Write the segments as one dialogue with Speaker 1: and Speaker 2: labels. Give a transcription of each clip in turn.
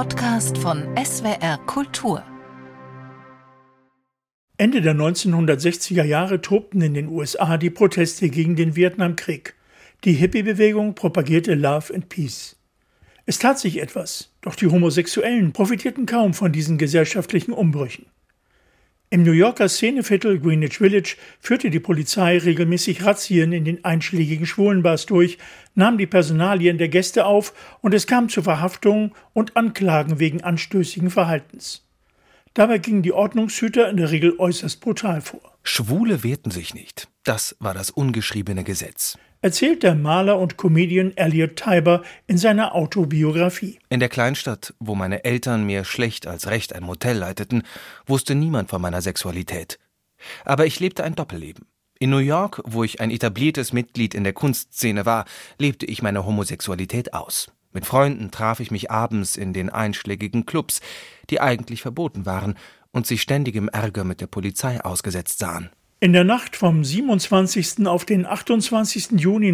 Speaker 1: Podcast von SWR Kultur.
Speaker 2: Ende der 1960er Jahre tobten in den USA die Proteste gegen den Vietnamkrieg. Die Hippie-Bewegung propagierte Love and Peace. Es tat sich etwas, doch die Homosexuellen profitierten kaum von diesen gesellschaftlichen Umbrüchen. Im New Yorker Szeneviertel Greenwich Village führte die Polizei regelmäßig Razzien in den einschlägigen Schwulenbars durch, nahm die Personalien der Gäste auf und es kam zu Verhaftungen und Anklagen wegen anstößigen Verhaltens. Dabei gingen die Ordnungshüter in der Regel äußerst brutal vor.
Speaker 3: Schwule wehrten sich nicht. Das war das ungeschriebene Gesetz.
Speaker 2: Erzählt der Maler und Comedian Elliot Tiber in seiner Autobiografie.
Speaker 3: In der Kleinstadt, wo meine Eltern mir schlecht als recht ein Motel leiteten, wusste niemand von meiner Sexualität. Aber ich lebte ein Doppelleben. In New York, wo ich ein etabliertes Mitglied in der Kunstszene war, lebte ich meine Homosexualität aus. Mit Freunden traf ich mich abends in den einschlägigen Clubs, die eigentlich verboten waren und sich ständigem Ärger mit der Polizei ausgesetzt sahen.
Speaker 2: In der Nacht vom 27. auf den 28. Juni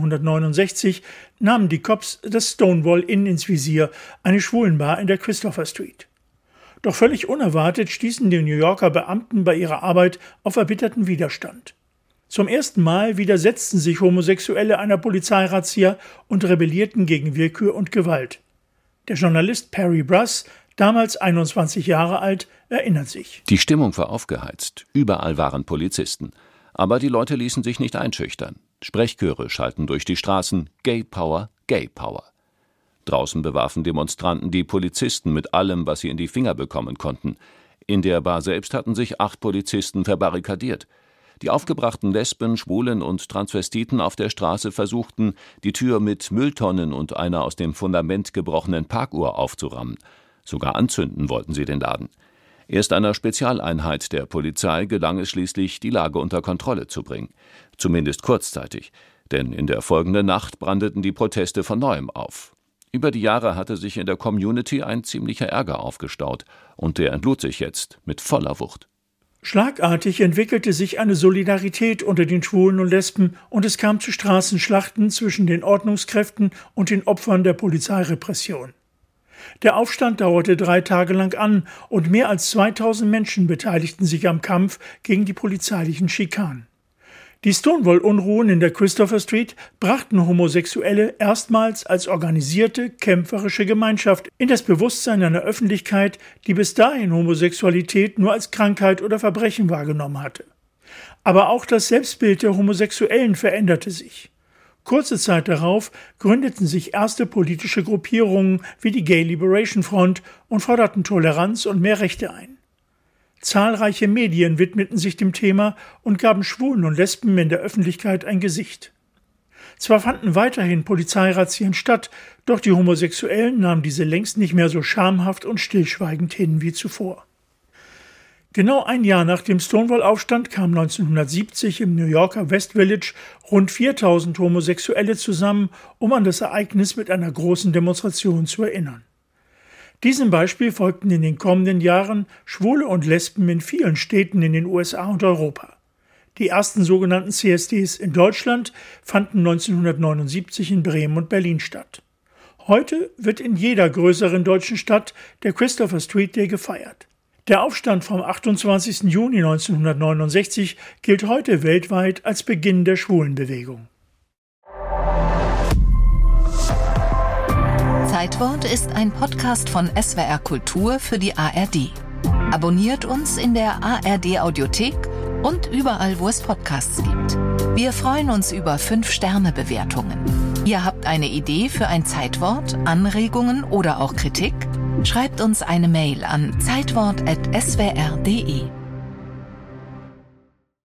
Speaker 2: 1969 nahmen die Cops das Stonewall Inn ins Visier, eine Schwulenbar in der Christopher Street. Doch völlig unerwartet stießen die New Yorker Beamten bei ihrer Arbeit auf erbitterten Widerstand. Zum ersten Mal widersetzten sich Homosexuelle einer Polizeirazzia und rebellierten gegen Willkür und Gewalt. Der Journalist Perry Bruss, damals 21 Jahre alt, erinnert sich.
Speaker 4: Die Stimmung war aufgeheizt. Überall waren Polizisten. Aber die Leute ließen sich nicht einschüchtern. Sprechchöre schalten durch die Straßen: Gay Power, Gay Power. Draußen bewarfen Demonstranten die Polizisten mit allem, was sie in die Finger bekommen konnten. In der Bar selbst hatten sich 8 Polizisten verbarrikadiert. Die aufgebrachten Lesben, Schwulen und Transvestiten auf der Straße versuchten, die Tür mit Mülltonnen und einer aus dem Fundament gebrochenen Parkuhr aufzurammen. Sogar anzünden wollten sie den Laden. Erst einer Spezialeinheit der Polizei gelang es schließlich, die Lage unter Kontrolle zu bringen. Zumindest kurzzeitig, denn in der folgenden Nacht brandeten die Proteste von neuem auf. Über die Jahre hatte sich in der Community ein ziemlicher Ärger aufgestaut und der entlud sich jetzt mit voller Wucht.
Speaker 2: Schlagartig entwickelte sich eine Solidarität unter den Schwulen und Lesben und es kam zu Straßenschlachten zwischen den Ordnungskräften und den Opfern der Polizeirepression. Der Aufstand dauerte 3 Tage lang an und mehr als 2000 Menschen beteiligten sich am Kampf gegen die polizeilichen Schikanen. Die Stonewall-Unruhen in der Christopher Street brachten Homosexuelle erstmals als organisierte, kämpferische Gemeinschaft in das Bewusstsein einer Öffentlichkeit, die bis dahin Homosexualität nur als Krankheit oder Verbrechen wahrgenommen hatte. Aber auch das Selbstbild der Homosexuellen veränderte sich. Kurze Zeit darauf gründeten sich erste politische Gruppierungen wie die Gay Liberation Front und forderten Toleranz und mehr Rechte ein. Zahlreiche Medien widmeten sich dem Thema und gaben Schwulen und Lesben in der Öffentlichkeit ein Gesicht. Zwar fanden weiterhin Polizeirazzien statt, doch die Homosexuellen nahmen diese längst nicht mehr so schamhaft und stillschweigend hin wie zuvor. Genau ein Jahr nach dem Stonewall-Aufstand kamen 1970 im New Yorker West Village rund 4000 Homosexuelle zusammen, um an das Ereignis mit einer großen Demonstration zu erinnern. Diesem Beispiel folgten in den kommenden Jahren Schwule und Lesben in vielen Städten in den USA und Europa. Die ersten sogenannten CSDs in Deutschland fanden 1979 in Bremen und Berlin statt. Heute wird in jeder größeren deutschen Stadt der Christopher Street Day gefeiert. Der Aufstand vom 28. Juni 1969 gilt heute weltweit als Beginn der Schwulenbewegung.
Speaker 1: Zeitwort ist ein Podcast von SWR Kultur für die ARD. Abonniert uns in der ARD Audiothek und überall, wo es Podcasts gibt. Wir freuen uns über 5-Sterne-Bewertungen. Ihr habt eine Idee für ein Zeitwort, Anregungen oder auch Kritik? Schreibt uns eine Mail an zeitwort@swr.de.